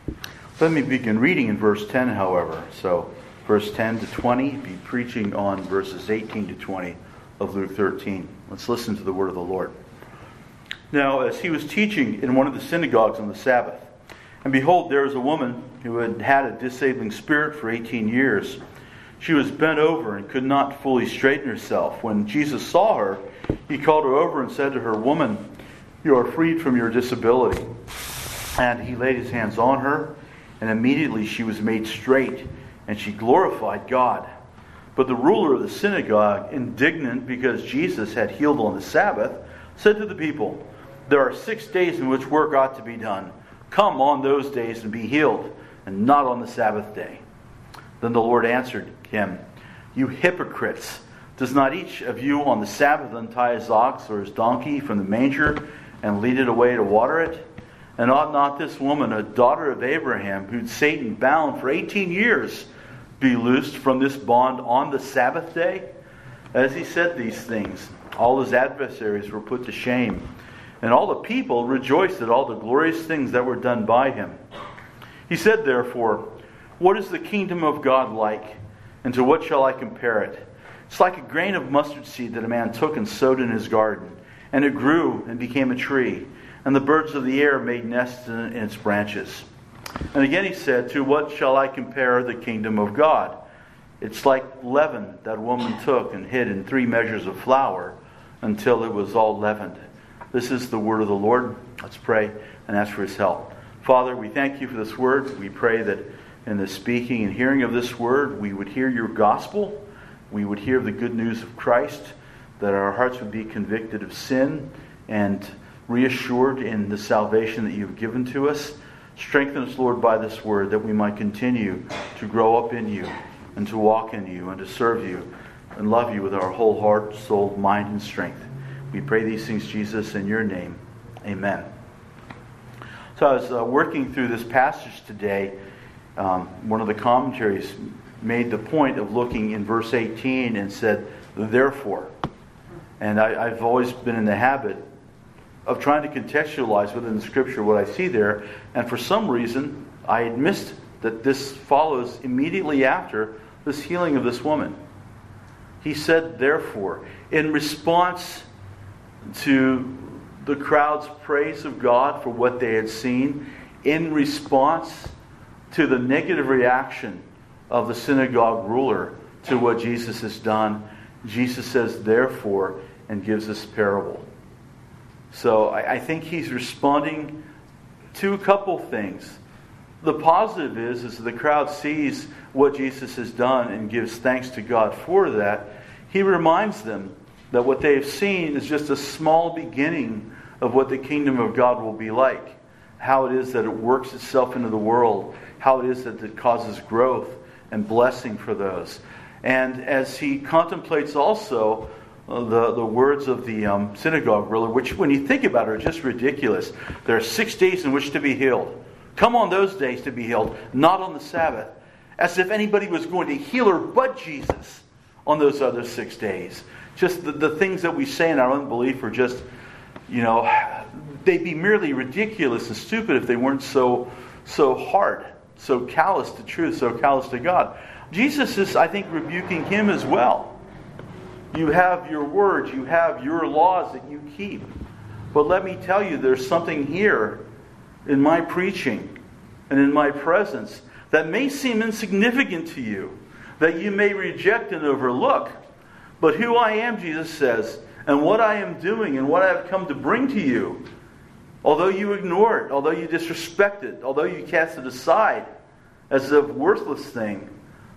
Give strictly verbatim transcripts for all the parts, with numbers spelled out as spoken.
Let me begin reading in verse ten, however. So, verse ten to twenty, be preaching on verses eighteen to twenty of Luke thirteen. Let's listen to the word of the Lord. Now, as he was teaching in one of the synagogues on the Sabbath, and behold, there was a woman who had had a disabling spirit for eighteen years. She was bent over and could not fully straighten herself. When Jesus saw her, he called her over and said to her, "Woman, you are freed from your disability." And he laid his hands on her, and immediately she was made straight, and she glorified God. But the ruler of the synagogue, indignant because Jesus had healed on the Sabbath, said to the people, "There are six days in which work ought to be done. Come on those days and be healed, and not on the Sabbath day." Then the Lord answered him, "You hypocrites! Does not each of you on the Sabbath untie his ox or his donkey from the manger and lead it away to water it? And ought not this woman, a daughter of Abraham, whom Satan bound for eighteen years, be loosed from this bond on the Sabbath day?" As he said these things, all his adversaries were put to shame, and all the people rejoiced at all the glorious things that were done by him. He said, therefore, "What is the kingdom of God like? And to what shall I compare it? It's like a grain of mustard seed that a man took and sowed in his garden, and it grew and became a tree, and the birds of the air made nests in its branches." And again he said, "To what shall I compare the kingdom of God? It's like leaven that a woman took and hid in three measures of flour until it was all leavened." This is the word of the Lord. Let's pray and ask for his help. Father, we thank you for this word. We pray that in the speaking and hearing of this word, we would hear your gospel. We would hear the good news of Christ, that our hearts would be convicted of sin and reassured in the salvation that you've given to us. Strengthen us, Lord, by this word, that we might continue to grow up in you and to walk in you and to serve you and love you with our whole heart, soul, mind, and strength. We pray these things, Jesus, in your name. Amen. So I was uh, working through this passage today. Um, one of the commentaries made the point of looking in verse eighteen and said, "Therefore." And I, I've always been in the habit of trying to contextualize within the Scripture what I see there. And for some reason, I had missed that this follows immediately after this healing of this woman. He said, "Therefore," in response to the crowd's praise of God for what they had seen, in response to the negative reaction of the synagogue ruler to what Jesus has done, Jesus says, "Therefore," and gives this parable. So I, I think he's responding to a couple things. The positive is, is the crowd sees what Jesus has done and gives thanks to God for that. He reminds them that what they have seen is just a small beginning of what the kingdom of God will be like. How it is that it works itself into the world. How it is that it causes growth and blessing for those. And as he contemplates also uh, the, the words of the um, synagogue ruler, which when you think about it are just ridiculous. There are six days in which to be healed. Come on those days to be healed, not on the Sabbath. As if anybody was going to heal her but Jesus on those other six days. Just the, the things that we say in our unbelief are just, you know, they'd be merely ridiculous and stupid if they weren't so so hard, so callous to truth, so callous to God. Jesus is, I think, rebuking him as well. You have your words, you have your laws that you keep. But let me tell you, there's something here in my preaching and in my presence that may seem insignificant to you, that you may reject and overlook. But who I am, Jesus says, and what I am doing and what I have come to bring to you, although you ignore it, although you disrespect it, although you cast it aside as a worthless thing,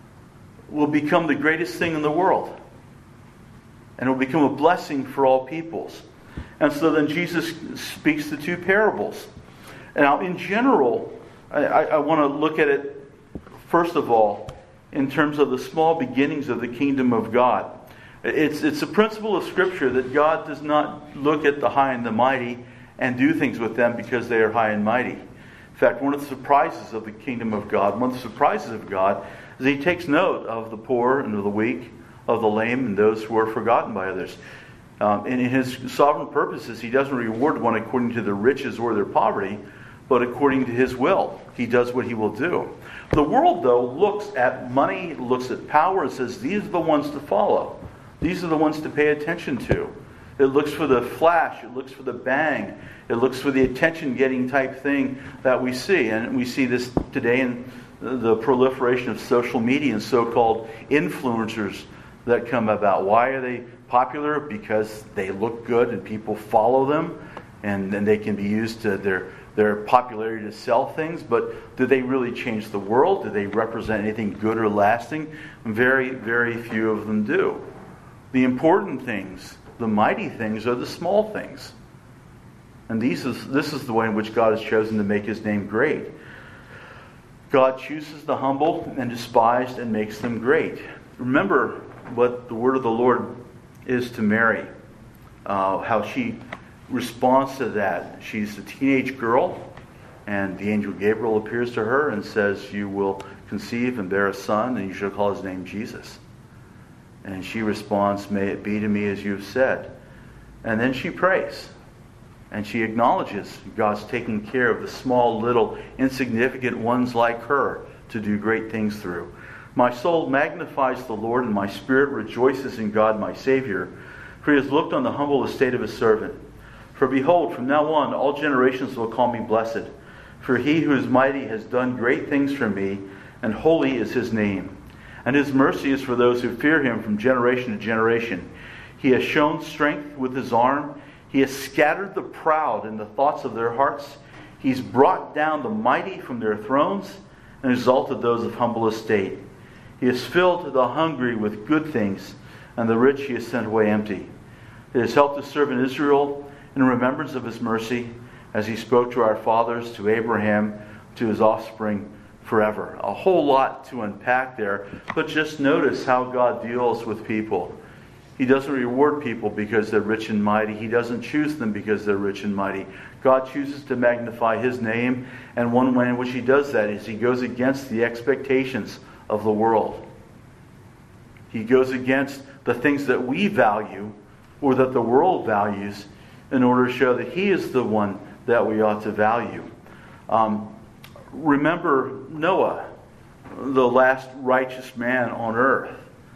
will become the greatest thing in the world. And will become a blessing for all peoples. And so then Jesus speaks the two parables. Now, in general, I, I, I want to look at it, first of all, in terms of the small beginnings of the kingdom of God. It's, it's a principle of Scripture that God does not look at the high and the mighty and do things with them because they are high and mighty. In fact, one of the surprises of the kingdom of God, one of the surprises of God, is He takes note of the poor and of the weak, of the lame and those who are forgotten by others. Um, and in His sovereign purposes, He doesn't reward one according to their riches or their poverty, but according to his will. He does what he will do. The world, though, looks at money, looks at power, and says, these are the ones to follow. These are the ones to pay attention to. It looks for the flash. It looks for the bang. It looks for the attention-getting type thing that we see. And we see this today in the proliferation of social media and so-called influencers that come about. Why are they popular? Because they look good and people follow them, and then they can be used to their their popularity to sell things. But do they really change the world? Do they represent anything good or lasting? Very, very few of them do. The important things, the mighty things, are the small things. And these is, this is the way in which God has chosen to make his name great. God chooses the humble and despised and makes them great. Remember what the word of the Lord is to Mary. Uh, how she responds to that. She's a teenage girl, and the angel Gabriel appears to her and says, you will conceive and bear a son, and you shall call his name Jesus. And she responds, may it be to me as you have said. And then she prays. And she acknowledges God's taking care of the small, little, insignificant ones like her to do great things through. My soul magnifies the Lord, and my spirit rejoices in God my Savior, for he has looked on the humble estate of his servant. For behold, from now on all generations will call me blessed. For he who is mighty has done great things for me, and holy is his name. And his mercy is for those who fear him from generation to generation. He has shown strength with his arm. He has scattered the proud in the thoughts of their hearts. He's brought down the mighty from their thrones and exalted those of humble estate. He has filled the hungry with good things, and the rich he has sent away empty. He has helped his servant Israel in remembrance of his mercy, as he spoke to our fathers, to Abraham, to his offspring forever. A whole lot to unpack there, but just notice how God deals with people. He doesn't reward people because they're rich and mighty. He doesn't choose them because they're rich and mighty. God chooses to magnify his name, and one way in which he does that is he goes against the expectations of the world. He goes against the things that we value or that the world values in order to show that he is the one that we ought to value. Um, remember Noah, the last righteous man on earth.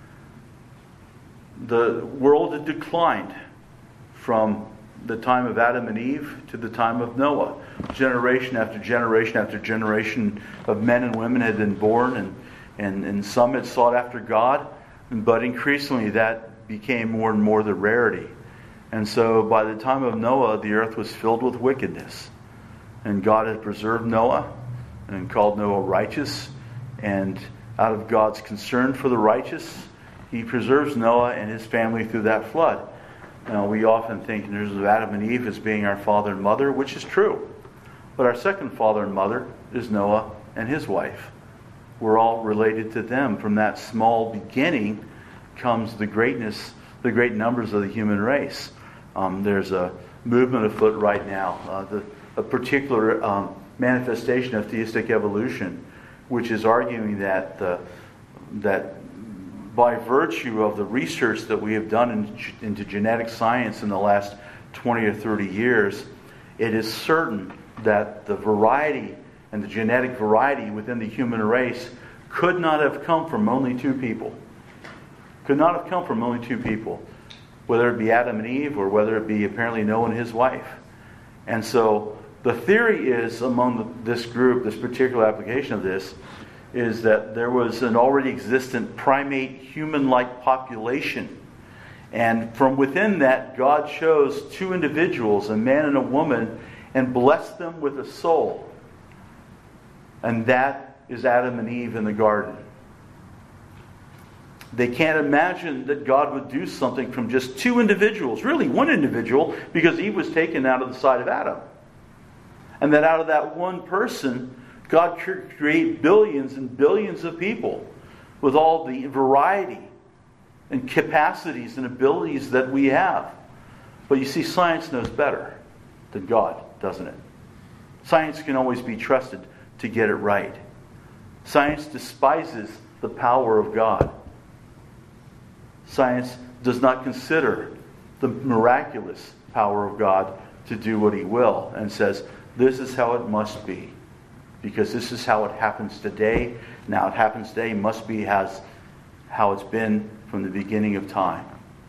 The world had declined from the time of Adam and Eve to the time of Noah. Generation after generation after generation of men and women had been born, and, and, and some had sought after God, but increasingly that became more and more the rarity. And so by the time of Noah, the earth was filled with wickedness. And God had preserved Noah and called Noah righteous. And out of God's concern for the righteous, he preserves Noah and his family through that flood. Now, we often think in terms of Adam and Eve as being our father and mother, which is true. But our second father and mother is Noah and his wife. We're all related to them. From that small beginning comes the greatness, the great numbers of the human race. Um, there's a movement afoot right now, uh, the, a particular um, manifestation of theistic evolution, which is arguing that uh, that by virtue of the research that we have done in, into genetic science in the last twenty or thirty years, it is certain that the variety and the genetic variety within the human race could not have come from only two people. Could not have come from only two people. Whether it be Adam and Eve or whether it be apparently Noah and his wife. And so the theory is among the, this group, this particular application of this, is that there was an already existent primate human-like population. And from within that, God chose two individuals, a man and a woman, and blessed them with a soul. And that is Adam and Eve in the garden. They can't imagine that God would do something from just two individuals, really one individual, because Eve was taken out of the side of Adam. And that out of that one person, God could create billions and billions of people with all the variety and capacities and abilities that we have. But you see, science knows better than God, doesn't it? Science can always be trusted to get it right. Science despises the power of God. Science does not consider the miraculous power of God to do what he will, and says, This is how it must be. Because this is how it happens today. Now it happens today must be as how it's been from the beginning of time.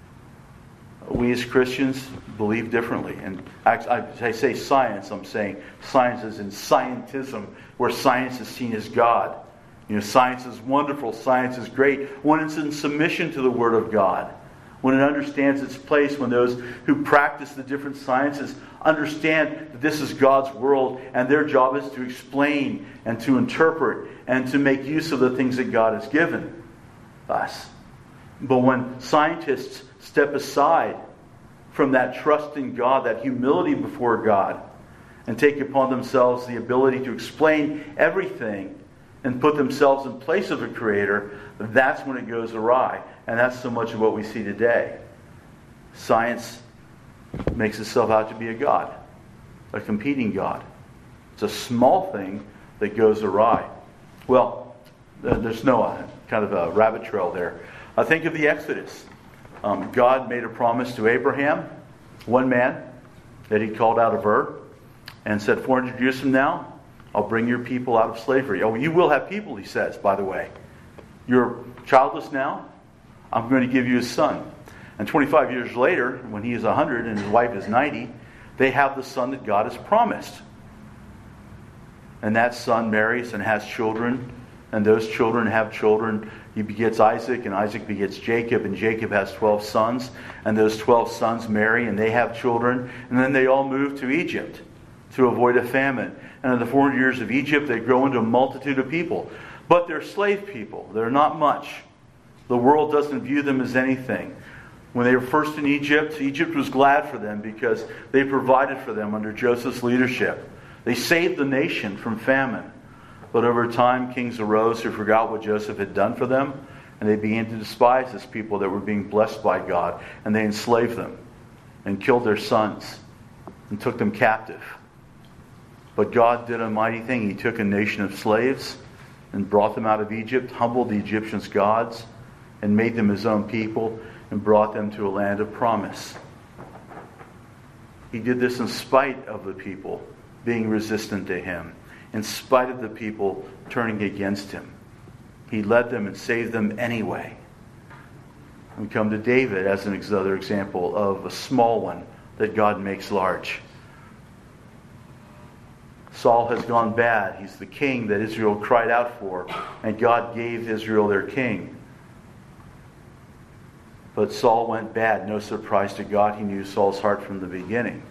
We as Christians believe differently. And I, I say science, I'm saying science is in scientism, where science is seen as God. You know, science is wonderful, science is great when it's in submission to the Word of God. When it understands its place, when those who practice the different sciences understand that this is God's world and their job is to explain and to interpret and to make use of the things that God has given us. But when scientists step aside from that trust in God, that humility before God, and take upon themselves the ability to explain everything and put themselves in place of a Creator, that's when it goes awry. And that's so much of what we see today. Science makes itself out to be a God, a competing God. It's a small thing that goes awry. Well, there's Noah, kind of a rabbit trail there. I think of the Exodus. Um, God made a promise to Abraham, one man, that he called out of Ur, and said, four hundred years from now, I'll bring your people out of slavery. Oh, you will have people, he says, by the way. You're childless now. I'm going to give you a son. And twenty-five years later, when he is one hundred and his wife is ninety, they have the son that God has promised. And that son marries and has children. And those children have children. He begets Isaac, and Isaac begets Jacob, and Jacob has twelve sons. And those twelve sons marry, and they have children. And then they all move to Egypt to avoid a famine. And in the four hundred years of Egypt, they grow into a multitude of people. But they're slave people. They're not much. The world doesn't view them as anything. When they were first in Egypt, Egypt was glad for them because they provided for them under Joseph's leadership. They saved the nation from famine. But over time, kings arose who forgot what Joseph had done for them, and they began to despise this people that were being blessed by God, and they enslaved them and killed their sons and took them captive. But God did a mighty thing. He took a nation of slaves and brought them out of Egypt, humbled the Egyptians' gods, and made them his own people, and brought them to a land of promise. He did this in spite of the people being resistant to him, in spite of the people turning against him. He led them and saved them anyway. We come to David as another example of a small one that God makes large. Saul has gone bad. He's the king that Israel cried out for, and God gave Israel their king. But Saul went bad. No surprise to God. He knew Saul's heart from the beginning.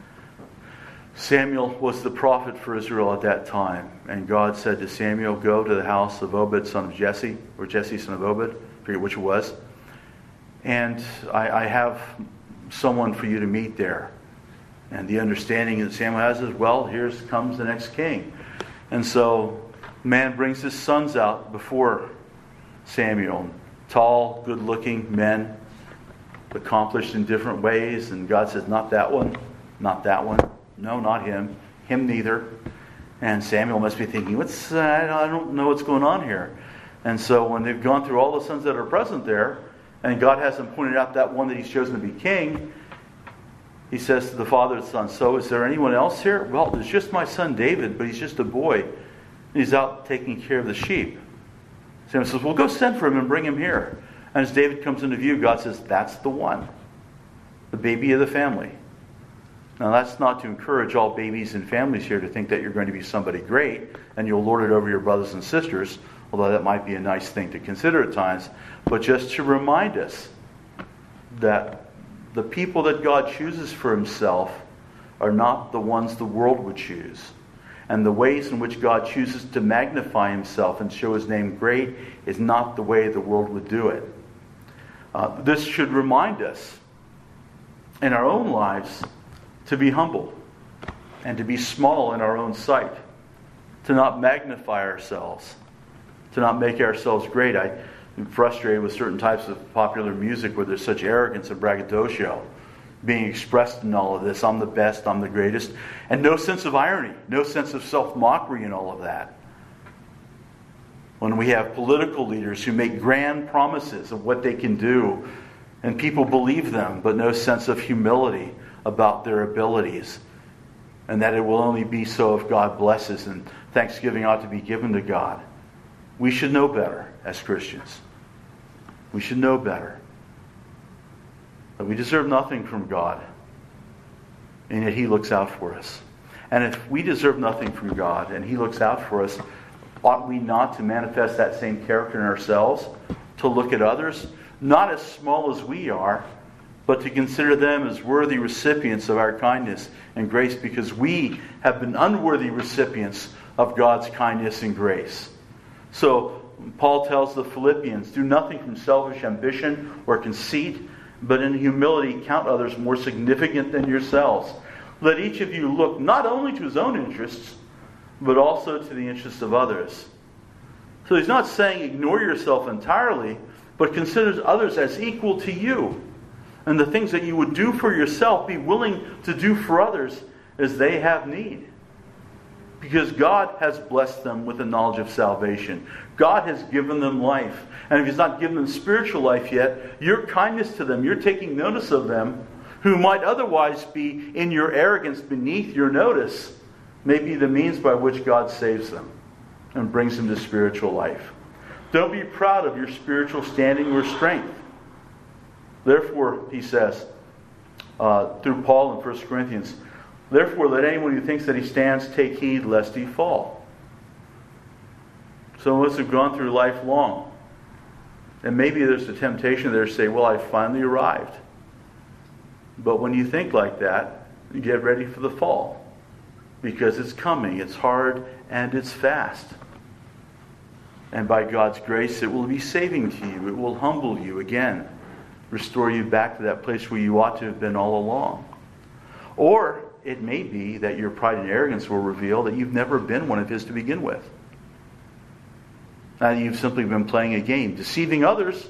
Samuel was the prophet for Israel at that time. And God said to Samuel, go to the house of Obed, son of Jesse, or Jesse, son of Obed. I forget which it was. And I, I have someone for you to meet there. And the understanding that Samuel has is, well, here comes the next king. And so man brings his sons out before Samuel. Tall, good-looking men, accomplished in different ways. And God says, not that one, not that one. No, not him. Him neither. And Samuel must be thinking, "What's? Uh, I don't know what's going on here." And so when they've gone through all the sons that are present there, and God hasn't pointed out that one that he's chosen to be king, he says to the father of the son, so is there anyone else here? Well, there's just my son David, but he's just a boy. He's out taking care of the sheep. Samuel says, well, go send for him and bring him here. And as David comes into view, God says, that's the one. The baby of the family. Now, that's not to encourage all babies and families here to think that you're going to be somebody great and you'll lord it over your brothers and sisters, although that might be a nice thing to consider at times, but just to remind us that the people that God chooses for himself are not the ones the world would choose. And the ways in which God chooses to magnify himself and show his name great is not the way the world would do it. Uh, this should remind us in our own lives to be humble and to be small in our own sight, to not magnify ourselves, to not make ourselves great. I am frustrated with certain types of popular music where there's such arrogance and braggadocio being expressed in all of this. I'm the best, I'm the greatest. And no sense of irony, no sense of self-mockery in all of that. When we have political leaders who make grand promises of what they can do, and people believe them, but no sense of humility about their abilities. and that it will only be so if God blesses, and thanksgiving ought to be given to God. We should know better as Christians. We should know better. That we deserve nothing from God, and yet He looks out for us. And if we deserve nothing from God, and He looks out for us, ought we not to manifest that same character in ourselves, to look at others, not as small as we are, but to consider them as worthy recipients of our kindness and grace, because we have been unworthy recipients of God's kindness and grace. So Paul tells the Philippians, do nothing from selfish ambition or conceit, but in humility count others more significant than yourselves. Let each of you look not only to his own interests, but also to the interests of others. So he's not saying ignore yourself entirely, but considers others as equal to you. And the things that you would do for yourself, be willing to do for others as they have need. Because God has blessed them with the knowledge of salvation. God has given them life. And if He's not given them spiritual life yet, your kindness to them, you're taking notice of them, who might otherwise be in your arrogance beneath your notice, may be the means by which God saves them and brings them to spiritual life. Don't be proud of your spiritual standing or strength. Therefore, he says, uh, through Paul in First Corinthians, therefore let anyone who thinks that he stands take heed lest he fall. Some of us have gone through life long. And maybe there's a temptation there to say, well, I finally arrived. But when you think like that, you get ready for the fall. Because it's coming, it's hard, and it's fast. And by God's grace, it will be saving to you. It will humble you again. Restore you back to that place where you ought to have been all along. Or it may be that your pride and arrogance will reveal that you've never been one of His to begin with. And you've simply been playing a game, deceiving others,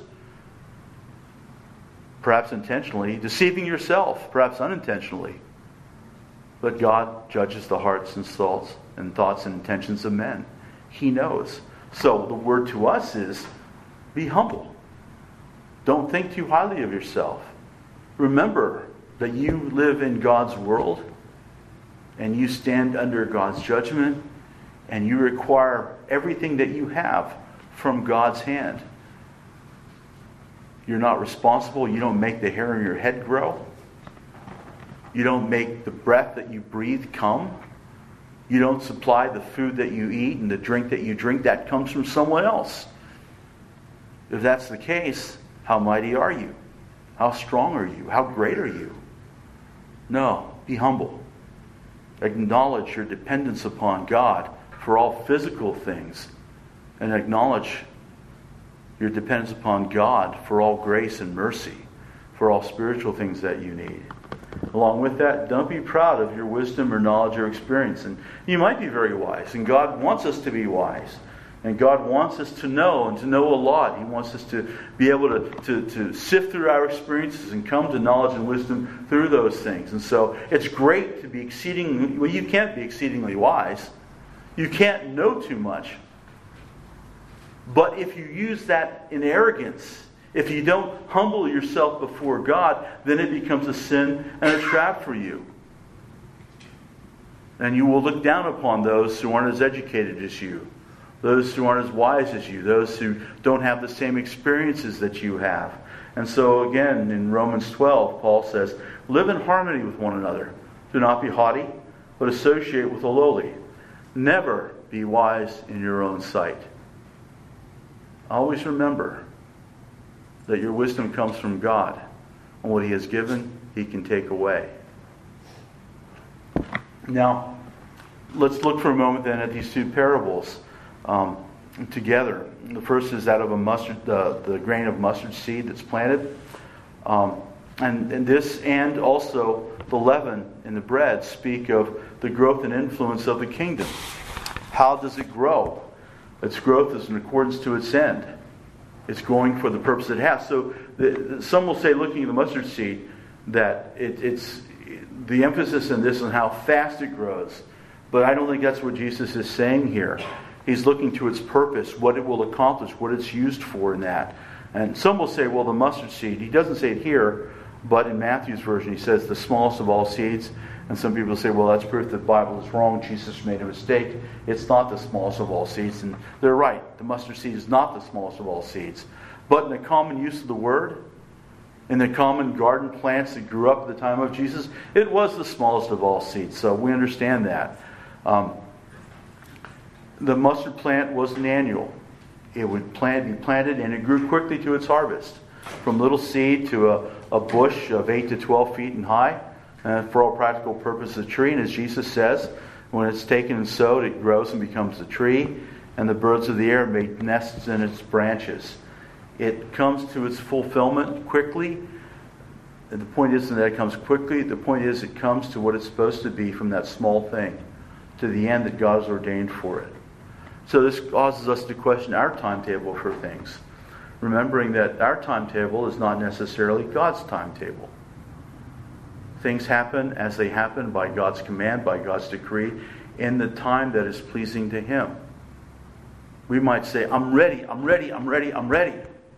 perhaps intentionally, deceiving yourself, perhaps unintentionally. But God judges the hearts and thoughts and thoughts and intentions of men. He knows. So the word to us is, be humble. Don't think too highly of yourself. Remember that you live in God's world, and you stand under God's judgment, and you require everything that you have from God's hand. You're not responsible. You don't make the hair on your head grow. You don't make the breath that you breathe come. You don't supply the food that you eat and the drink that you drink. That comes from someone else. If that's the case, how mighty are you? How strong are you? How great are you? No, be humble. Acknowledge your dependence upon God for all physical things, and acknowledge your dependence upon God for all grace and mercy, for all spiritual things that you need. Along with that, don't be proud of your wisdom or knowledge or experience. And you might be very wise, and God wants us to be wise. And God wants us to know, and to know a lot. He wants us to be able to, to, to sift through our experiences and come to knowledge and wisdom through those things. And so it's great to be exceedingly, well, you can't be exceedingly wise. You can't know too much. But if you use that in arrogance, if you don't humble yourself before God, then it becomes a sin and a trap for you. And you will look down upon those who aren't as educated as you, those who aren't as wise as you, those who don't have the same experiences that you have. And so again, in Romans twelve, Paul says, live in harmony with one another. Do not be haughty, but associate with the lowly. Never be wise in your own sight. Always remember that your wisdom comes from God, and what He has given, He can take away. Now, let's look for a moment then at these two parables um, together. The first is that of a mustard, the, the grain of mustard seed that's planted. Um, and, and this and also the leaven in the bread speak of the growth and influence of the kingdom. How does it grow? Its growth is in accordance to its end. It's growing for the purpose it has. So the, the, some will say, looking at the mustard seed, that it, it's the emphasis in this on how fast it grows. But I don't think that's what Jesus is saying here. He's looking to its purpose, what it will accomplish, what it's used for in that. And some will say, well, the mustard seed, he doesn't say it here, but in Matthew's version he says the smallest of all seeds. And some people say, well, that's proof that the Bible is wrong. Jesus made a mistake. It's not the smallest of all seeds. And they're right. The mustard seed is not the smallest of all seeds. But in the common use of the word, in the common garden plants that grew up at the time of Jesus, it was the smallest of all seeds. So we understand that. Um, the mustard plant was an annual. It would plant, be planted, and it grew quickly to its harvest. From little seed to a, a bush of eight to twelve feet in high, uh, for all practical purposes, a tree. And as Jesus says, when it's taken and sowed, it grows and becomes a tree, and the birds of the air make nests in its branches. It comes to its fulfillment quickly. And the point isn't that it comes quickly. The point is it comes to what it's supposed to be from that small thing to the end that God has ordained for it. So this causes us to question our timetable for things, remembering that our timetable is not necessarily God's timetable. Things happen as they happen by God's command, by God's decree, in the time that is pleasing to Him. We might say, I'm ready, I'm ready, I'm ready, I'm ready.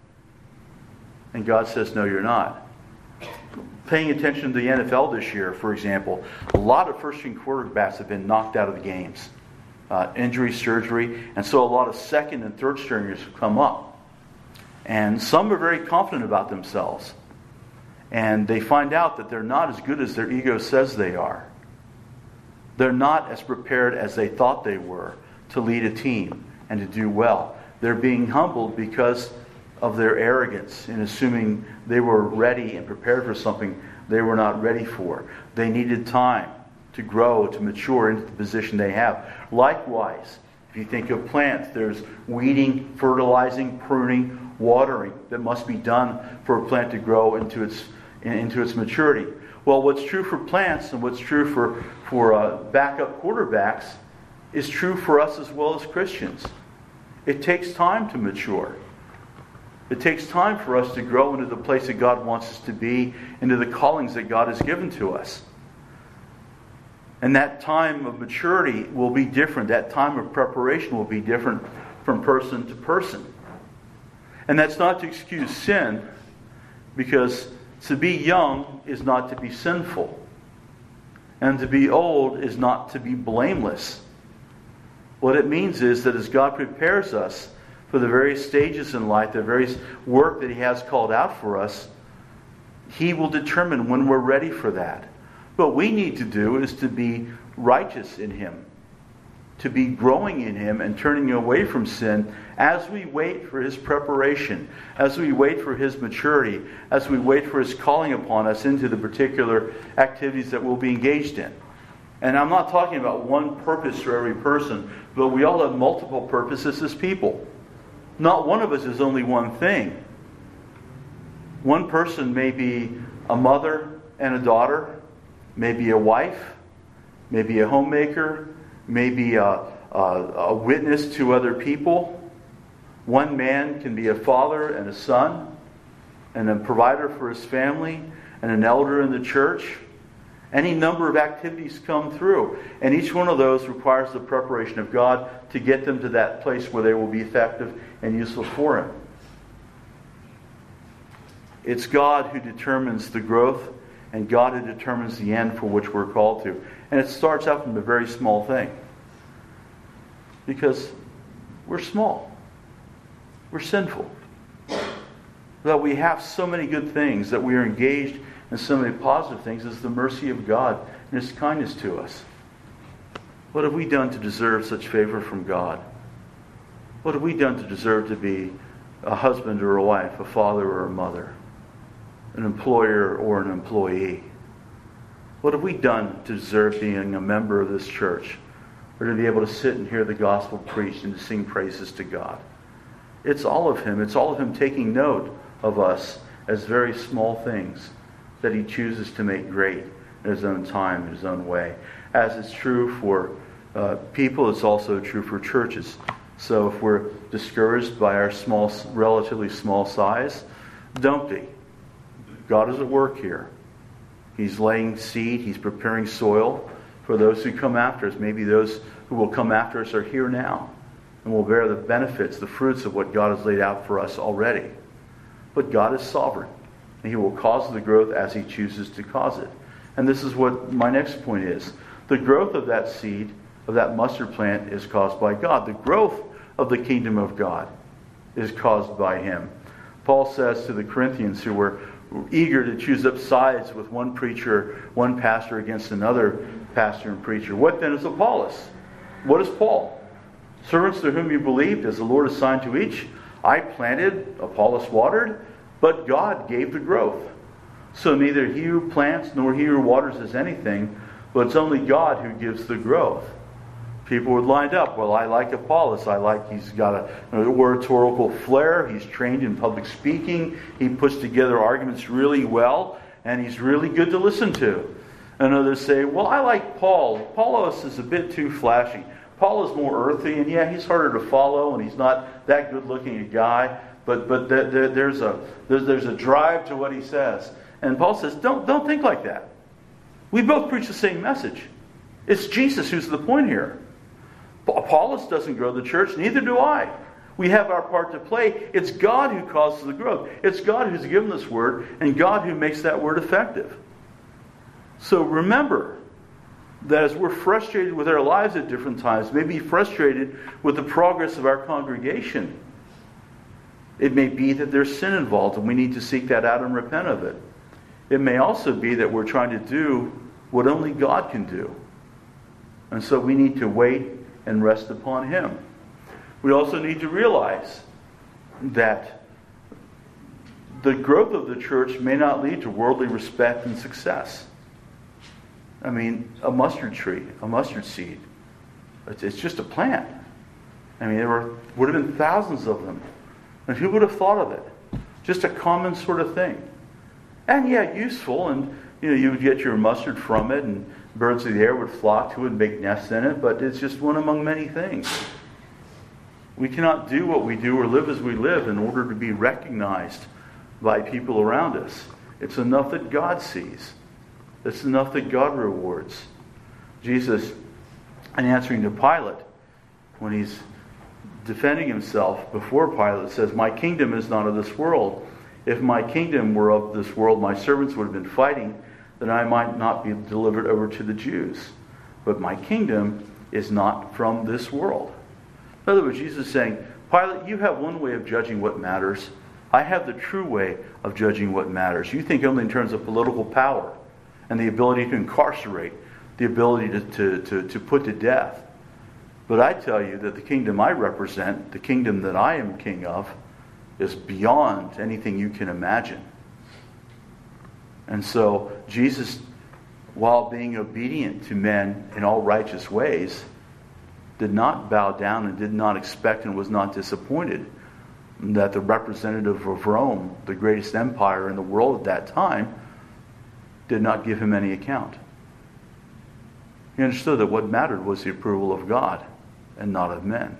And God says, no, you're not. Paying attention to the N F L this year, for example, a lot of first-string quarterbacks have been knocked out of the games. Uh, injury, surgery, and so a lot of second and third stringers have come up. And some are very confident about themselves. And they find out that they're not as good as their ego says they are. They're not as prepared as they thought they were to lead a team and to do well. They're being humbled because of their arrogance in assuming they were ready and prepared for something they were not ready for. They needed time to grow, to mature into the position they have. Likewise, if you think of plants, there's weeding, fertilizing, pruning, watering that must be done for a plant to grow into its into its maturity. Well, what's true for plants and what's true for, for uh, backup quarterbacks is true for us as well as Christians. It takes time to mature. It takes time for us to grow into the place that God wants us to be, into the callings that God has given to us. And that time of maturity will be different. That time of preparation will be different from person to person. And that's not to excuse sin, because to be young is not to be sinful. And to be old is not to be blameless. What it means is that as God prepares us for the various stages in life, the various work that He has called out for us, He will determine when we're ready for that. What we need to do is to be righteous in Him, to be growing in Him and turning away from sin as we wait for His preparation, as we wait for His maturity, as we wait for His calling upon us into the particular activities that we'll be engaged in. And I'm not talking about one purpose for every person, but we all have multiple purposes as people. Not one of us is only one thing. One person may be a mother and a daughter, maybe a wife, maybe a homemaker, maybe a, a, a witness to other people. One man can be a father and a son, and a provider for his family, and an elder in the church. Any number of activities come through, and each one of those requires the preparation of God to get them to that place where they will be effective and useful for Him. It's God who determines the growth, and God who determines the end for which we're called to. And it starts out from a very small thing. Because we're small. We're sinful. That we have so many good things, that we are engaged in so many positive things, is the mercy of God and His kindness to us. What have we done to deserve such favor from God? What have we done to deserve to be a husband or a wife, a father or a mother, an employer or an employee? What have we done to deserve being a member of this church, or to be able to sit and hear the gospel preached and to sing praises to God? It's all of Him. It's all of Him taking note of us as very small things that He chooses to make great in His own time, in His own way. As it's true for uh, people, it's also true for churches. So if we're discouraged by our small, relatively small size, don't be. God is at work here. He's laying seed. He's preparing soil for those who come after us. Maybe those who will come after us are here now and will bear the benefits, the fruits of what God has laid out for us already. But God is sovereign, and He will cause the growth as He chooses to cause it. And this is what my next point is. The growth of that seed, of that mustard plant, is caused by God. The growth of the kingdom of God is caused by Him. Paul says to the Corinthians who were eager to choose up sides with one preacher, one pastor against another pastor and preacher, what then is Apollos? What is Paul? Servants to whom you believed, as the Lord assigned to each. I planted, Apollos watered, but God gave the growth. So neither he who plants nor he who waters is anything, but it's only God who gives the growth. People would line up. Well, I like Apollos. I like he's got a, an oratorical flair. He's trained in public speaking. He puts together arguments really well, and he's really good to listen to. And others say, well, I like Paul. Apollos is a bit too flashy. Paul is more earthy, and yeah, he's harder to follow, and he's not that good-looking a guy. But but there, there, there's a there's, there's a drive to what he says. And Paul says, don't don't think like that. We both preach the same message. It's Jesus who's the point here. Apollos doesn't grow the church, neither do I. We have our part to play. It's God who causes the growth. It's God who's given this word, and God who makes that word effective. So remember that as we're frustrated with our lives at different times, maybe frustrated with the progress of our congregation, it may be that there's sin involved, and we need to seek that out and repent of it. It may also be that we're trying to do what only God can do. And so we need to wait and rest upon Him. We also need to realize that the growth of the church may not lead to worldly respect and success. I mean, a mustard tree, a mustard seed, it's, it's just a plant. I mean, there were, would have been thousands of them. And who would have thought of it? Just a common sort of thing. And yeah, useful, and you know, you would get your mustard from it, and birds of the air would flock to it and make nests in it, but it's just one among many things. We cannot do what we do or live as we live in order to be recognized by people around us. It's enough that God sees. It's enough that God rewards. Jesus, in answering to Pilate, when he's defending himself before Pilate, says, my kingdom is not of this world. If my kingdom were of this world, my servants would have been fighting, that I might not be delivered over to the Jews. But my kingdom is not from this world. In other words, Jesus is saying, Pilate, you have one way of judging what matters. I have the true way of judging what matters. You think only in terms of political power and the ability to incarcerate, the ability to, to, to, to put to death. But I tell you that the kingdom I represent, the kingdom that I am king of, is beyond anything you can imagine. And so Jesus, while being obedient to men in all righteous ways, did not bow down and did not expect and was not disappointed that the representative of Rome, the greatest empire in the world at that time, did not give him any account. He understood that what mattered was the approval of God and not of men.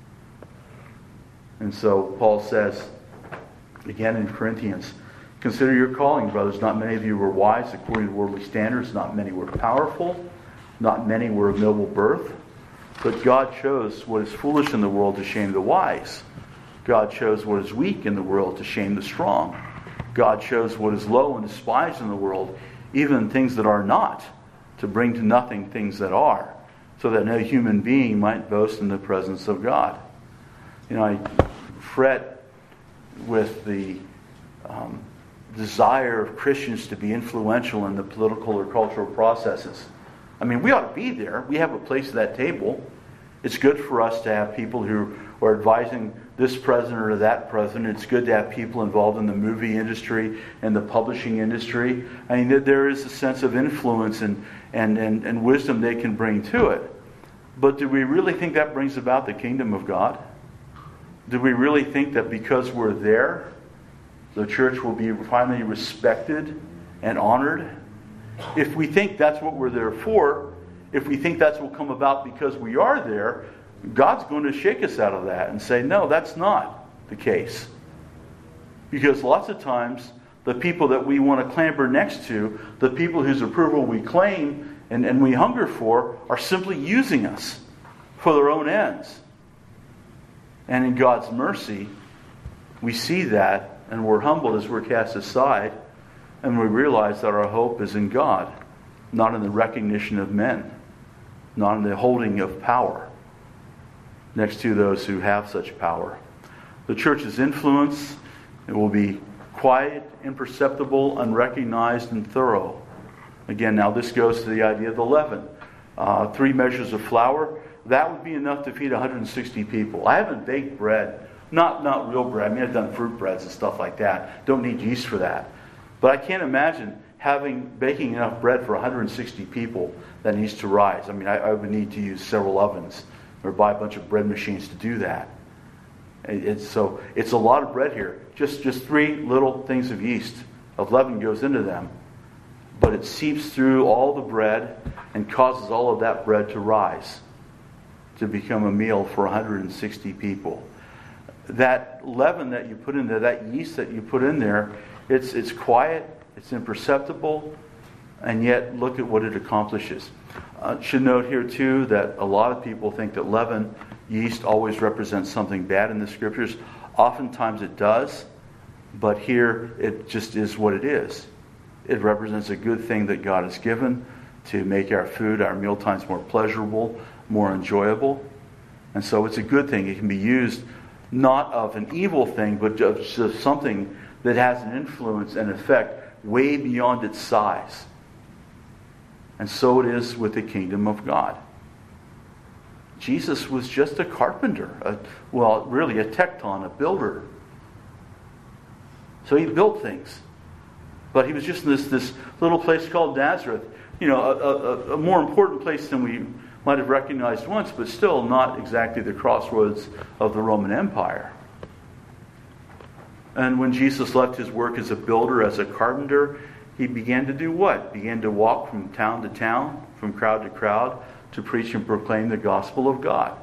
And so Paul says, again in Corinthians, consider your calling, brothers. Not many of you were wise according to worldly standards. Not many were powerful. Not many were of noble birth. But God chose what is foolish in the world to shame the wise. God chose what is weak in the world to shame the strong. God chose what is low and despised in the world, even things that are not, to bring to nothing things that are, so that no human being might boast in the presence of God. You know, I fret with the um, desire of Christians to be influential in the political or cultural processes. I mean, we ought to be there. We have a place at that table. It's good for us to have people who are advising this president or that president. It's good to have people involved in the movie industry and the publishing industry. I mean, there is a sense of influence and, and, and, and wisdom they can bring to it. But do we really think that brings about the kingdom of God? Do we really think that because we're there, the church will be finally respected and honored? If we think that's what we're there for, if we think that's what will come about because we are there, God's going to shake us out of that and say, no, that's not the case. Because lots of times, the people that we want to clamber next to, the people whose approval we claim and, and we hunger for, are simply using us for their own ends. And in God's mercy, we see that, and we're humbled as we're cast aside, and we realize that our hope is in God not in the recognition of men, not in the holding of power next to those who have such power. The church's influence, it will be quiet, imperceptible, unrecognized, and thorough. Again, now this goes to the idea of the leaven. Uh, three measures of flour, that would be enough to feed one hundred sixty people. I haven't baked bread, not not real bread. I mean, I've done fruit breads and stuff like that. Don't need yeast for that. But I can't imagine having baking enough bread for one hundred sixty people that needs to rise. I mean, I, I would need to use several ovens or buy a bunch of bread machines to do that. It, it's so it's a lot of bread here. Just just three little things of yeast, of leaven goes into them. But it seeps through all the bread and causes all of that bread to rise, to become a meal for one hundred sixty people. That leaven that you put in there, that yeast that you put in there, it's it's quiet, it's imperceptible, and yet look at what it accomplishes. I uh, should note here too that a lot of people think that leaven, yeast, always represents something bad in the Scriptures. Oftentimes it does, but here it just is what it is. It represents a good thing that God has given to make our food, our mealtimes more pleasurable, more enjoyable. And so it's a good thing. It can be used not of an evil thing, but just of something that has an influence and effect way beyond its size. And so it is with the kingdom of God. Jesus was just a carpenter, a, well, really a tekton, a builder. So he built things. But he was just in this, this little place called Nazareth. You know, a, a, a more important place than we might have recognized once, but still not exactly the crossroads of the Roman Empire. And when Jesus left his work as a builder, as a carpenter, he began to do what? Began to walk from town to town, from crowd to crowd, to preach and proclaim the gospel of God.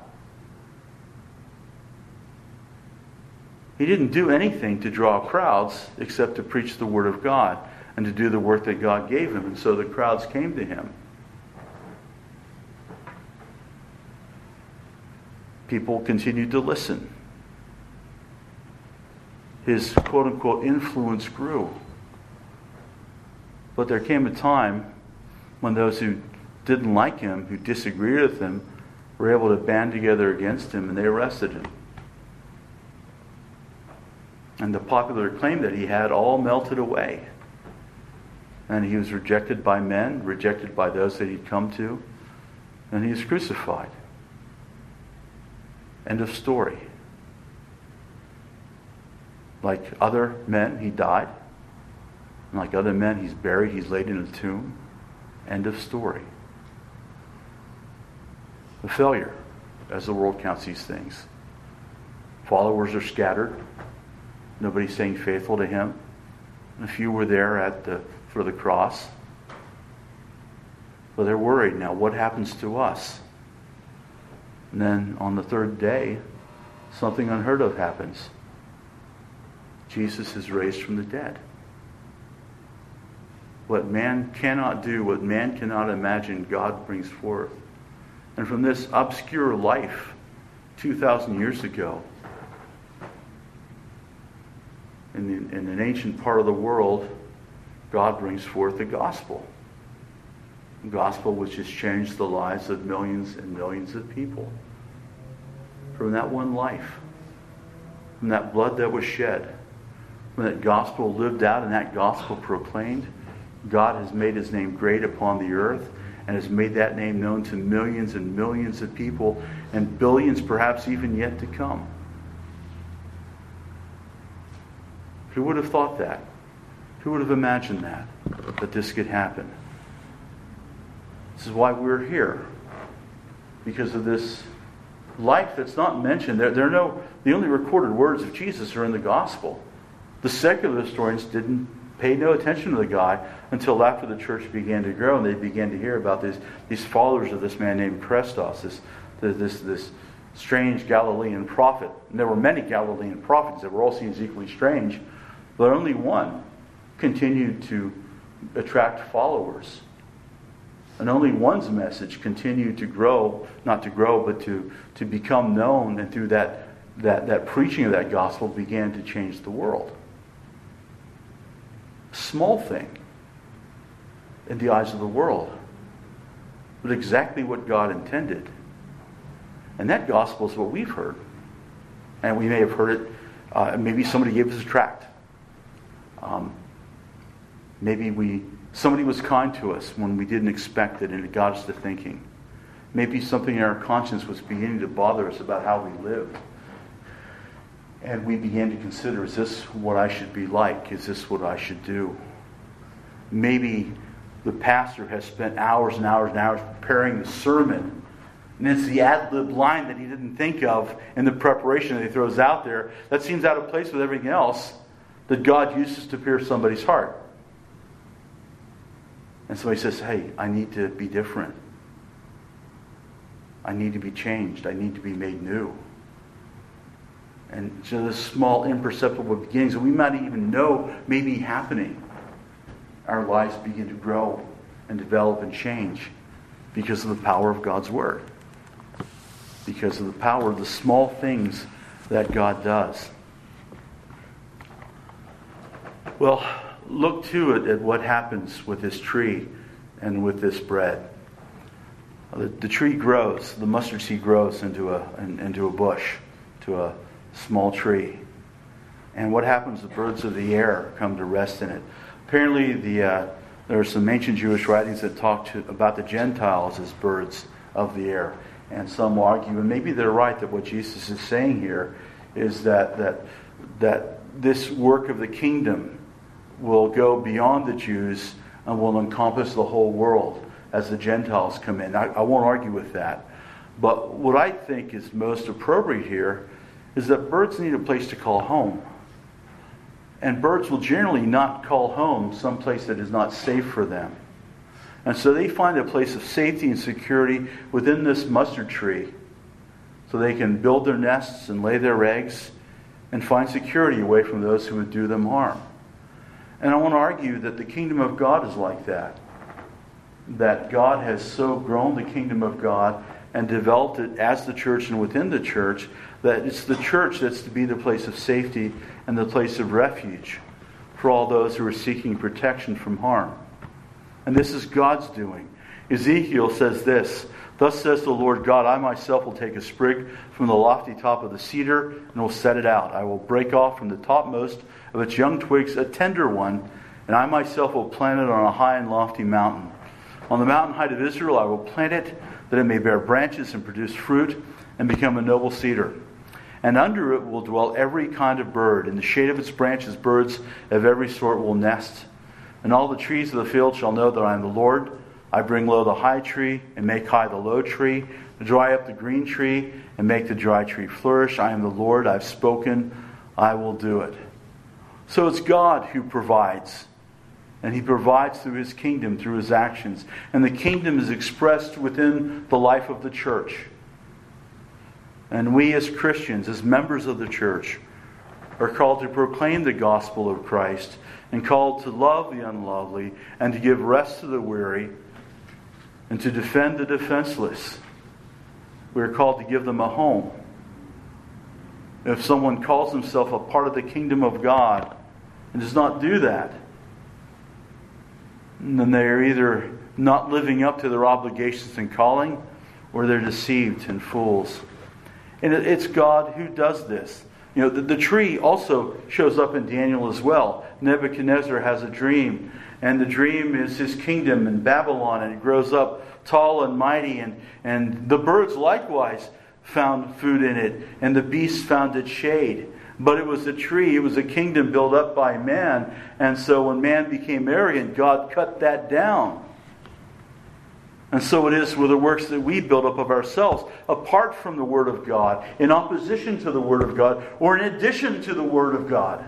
He didn't do anything to draw crowds except to preach the word of God and to do the work that God gave him. And so the crowds came to him. People continued to listen. His quote-unquote influence grew. But there came a time when those who didn't like him, who disagreed with him, were able to band together against him, and they arrested him. And the popular claim that he had all melted away. And he was rejected by men, rejected by those that he'd come to, and he was crucified. End of story. Like other men, he died. And like other men, he's buried, he's laid in a tomb. End of story. A failure, as the world counts these things. Followers are scattered. Nobody's staying faithful to him. A few were there at the for the cross. But they're worried now, what happens to us? And then on the third day, something unheard of happens. Jesus is raised from the dead. What man cannot do, what man cannot imagine, God brings forth. And from this obscure life, two thousand years ago, in, the, in an ancient part of the world, God brings forth the gospel. The gospel which has changed the lives of millions and millions of people. From that one life, from that blood that was shed, from that gospel lived out and that gospel proclaimed, God has made his name great upon the earth and has made that name known to millions and millions of people and billions perhaps even yet to come. Who would have thought that? Who would have imagined that? That this could happen? This is why we're here. Because of this life that's not mentioned. There, there are no, the only recorded words of Jesus are in the gospel. The secular historians didn't pay no attention to the guy until after the church began to grow and they began to hear about these, these followers of this man named Christos, this, this, this strange Galilean prophet. And there were many Galilean prophets that were all seen as equally strange, but only one continued to attract followers. And only one's message continued to grow, not to grow, but to, to become known, and through that, that, that preaching of that gospel began to change the world. Small thing in the eyes of the world. but exactly what God intended. And that gospel is what we've heard. And we may have heard it, uh, maybe somebody gave us a tract. Um, maybe we somebody was kind to us when we didn't expect it and it got us to thinking. Maybe something in our conscience was beginning to bother us about how we lived. And we began to consider, is this what I should be like? Is this what I should do? Maybe the pastor has spent hours and hours and hours preparing the sermon, and it's the ad-lib line that he didn't think of in the preparation that he throws out there that seems out of place with everything else that God uses to pierce somebody's heart. And somebody says, hey, I need to be different. I need to be changed. I need to be made new. And so this small, imperceptible beginnings that we might even know may be happening, our lives begin to grow and develop and change because of the power of God's Word. Because of the power of the small things that God does. Well, look to it at what happens with this tree and with this bread. The, the tree grows, the mustard seed grows into a into a bush, to a small tree. And what happens? The birds of the air come to rest in it. Apparently, the uh, there are some ancient Jewish writings that talk to, about the Gentiles as birds of the air. And some argue, and maybe they're right, that what Jesus is saying here is that that that this work of the kingdom will go beyond the Jews and will encompass the whole world as the Gentiles come in. I, I won't argue with that. But what I think is most appropriate here is that birds need a place to call home. And birds will generally not call home someplace that is not safe for them. And so they find a place of safety and security within this mustard tree so they can build their nests and lay their eggs and find security away from those who would do them harm. And I want to argue that the kingdom of God is like that. That God has so grown the kingdom of God and developed it as the church and within the church that it's the church that's to be the place of safety and the place of refuge for all those who are seeking protection from harm. And this is God's doing. Ezekiel says this, "Thus says the Lord God, I myself will take a sprig from the lofty top of the cedar and will set it out. I will break off from the topmost of its young twigs a tender one, and I myself will plant it on a high and lofty mountain. On the mountain height of Israel I will plant it, that it may bear branches and produce fruit and become a noble cedar. And under it will dwell every kind of bird. In the shade of its branches birds of every sort will nest. And all the trees of the field shall know that I am the Lord. I bring low the high tree and make high the low tree, dry up the green tree and make the dry tree flourish. I am the Lord, I've spoken, I will do it." So it's God who provides. And He provides through His kingdom, through His actions. And the kingdom is expressed within the life of the church. And we as Christians, as members of the church, are called to proclaim the gospel of Christ and called to love the unlovely and to give rest to the weary and to defend the defenseless. We are called to give them a home. If someone calls himself a part of the kingdom of God and does not do that, then they are either not living up to their obligations and calling, or they're deceived and fools. And it's God who does this. You know, the, the tree also shows up in Daniel as well. Nebuchadnezzar has a dream, and the dream is his kingdom in Babylon, and it grows up tall and mighty, and, and the birds likewise found food in it, and the beasts found its shade. But it was a tree, it was a kingdom built up by man, and so when man became arrogant, God cut that down. And so it is with the works that we build up of ourselves, apart from the Word of God, in opposition to the Word of God, or in addition to the Word of God.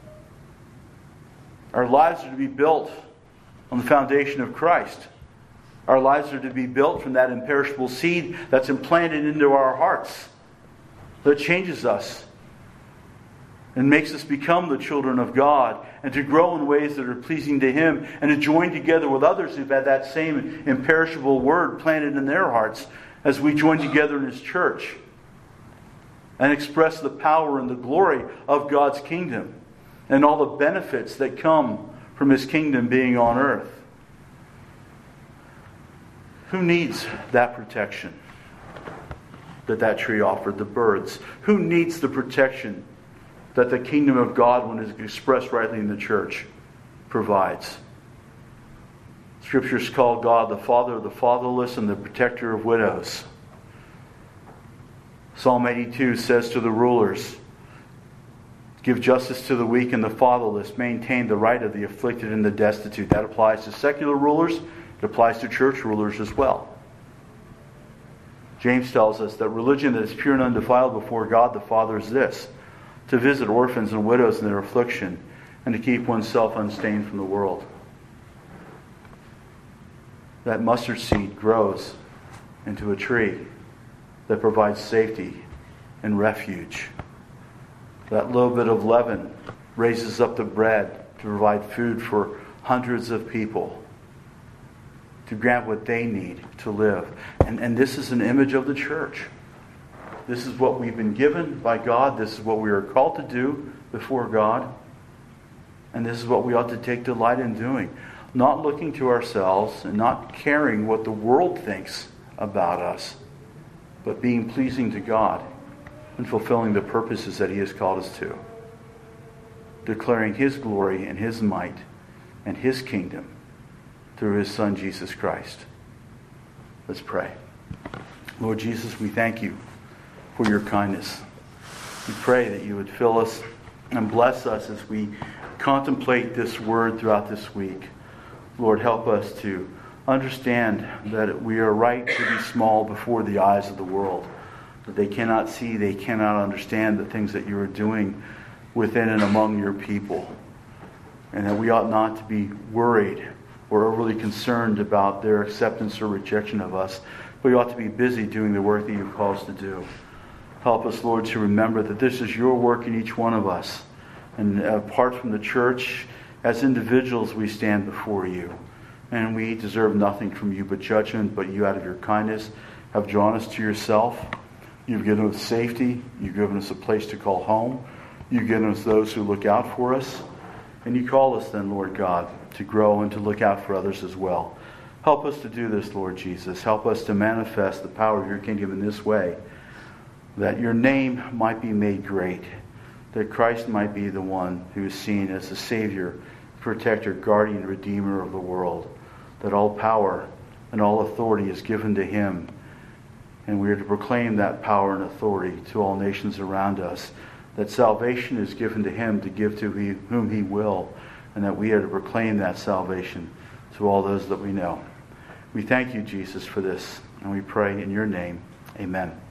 Our lives are to be built on the foundation of Christ. Our lives are to be built from that imperishable seed that's implanted into our hearts, that changes us and makes us become the children of God, and to grow in ways that are pleasing to Him, and to join together with others who've had that same imperishable word planted in their hearts as we join together in His church and express the power and the glory of God's kingdom and all the benefits that come from His kingdom being on earth. Who needs that protection that that tree offered? The birds. Who needs the protection that the kingdom of God, when it's expressed rightly in the church, provides? Scriptures call God the Father of the fatherless and the protector of widows. Psalm eighty-two says to the rulers, give justice to the weak and the fatherless, maintain the right of the afflicted and the destitute. That applies to secular rulers. It applies to church rulers as well. James tells us that religion that is pure and undefiled before God the Father is this: to visit orphans and widows in their affliction, and to keep oneself unstained from the world. That mustard seed grows into a tree that provides safety and refuge. That little bit of leaven raises up the bread to provide food for hundreds of people, to grant what they need to live. And, and this is an image of the church. This is what we've been given by God. This is what we are called to do before God. And this is what we ought to take delight in doing. Not looking to ourselves and not caring what the world thinks about us, but being pleasing to God and fulfilling the purposes that He has called us to. Declaring His glory and His might and His kingdom through His Son, Jesus Christ. Let's pray. Lord Jesus, we thank You for Your kindness. We pray that You would fill us and bless us as we contemplate this word throughout this week. Lord, help us to understand that we are right to be small before the eyes of the world. That they cannot see, they cannot understand the things that You are doing within and among Your people. And that we ought not to be worried or overly concerned about their acceptance or rejection of us. But we ought to be busy doing the work that You call us to do. Help us, Lord, to remember that this is Your work in each one of us. And apart from the church, as individuals we stand before You. And we deserve nothing from You but judgment, but You out of Your kindness have drawn us to Yourself. You've given us safety. You've given us a place to call home. You've given us those who look out for us. And You call us then, Lord God, to grow and to look out for others as well. Help us to do this, Lord Jesus. Help us to manifest the power of Your kingdom in this way, that Your name might be made great, that Christ might be the one who is seen as the Savior, protector, guardian, redeemer of the world, that all power and all authority is given to Him. And we are to proclaim that power and authority to all nations around us, that salvation is given to Him to give to he, whom He will, and that we are to proclaim that salvation to all those that we know. We thank You, Jesus, for this, and we pray in Your name. Amen.